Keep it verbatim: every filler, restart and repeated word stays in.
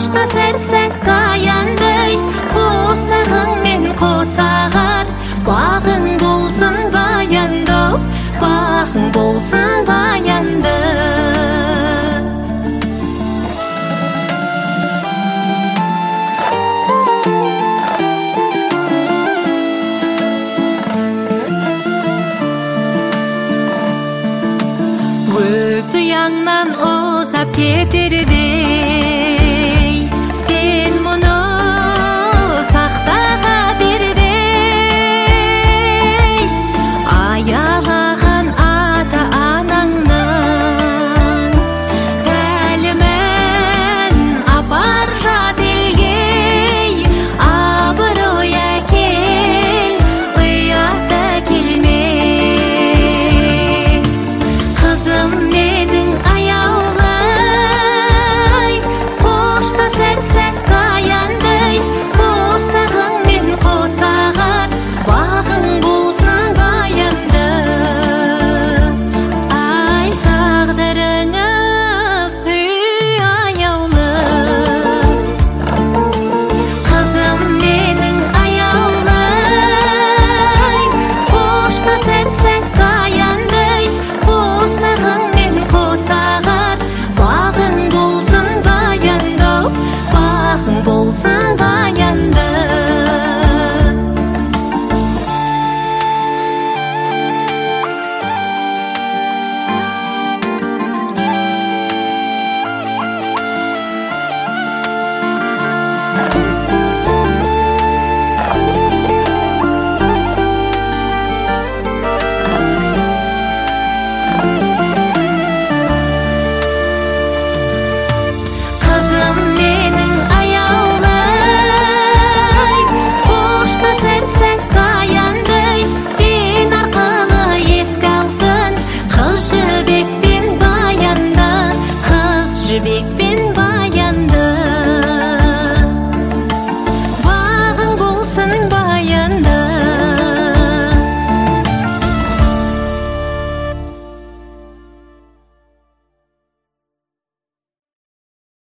Қошта сәрсәк қаяндай, қосағың мен қосағар. Бағың болсын баяндау, бағың болсын баянды. Өз ұяңнан ұзап кетердей, сен мұны сақтаға бердей. Аялаған ата анаңның тәлімін апар жат елгей. Абырой әкел, ұята келме. Қызым недің аяулай, қошта сәрсәк қаяндай. Қосағың мен қосағар, бағың болсын баянды. Ай, тағдырыңыз үй аяулы. Қызым менің аяулай, қошта сәрсәк қаяндай. Қосағың мен қосағар, бағың болсын баяндау, бағың болсын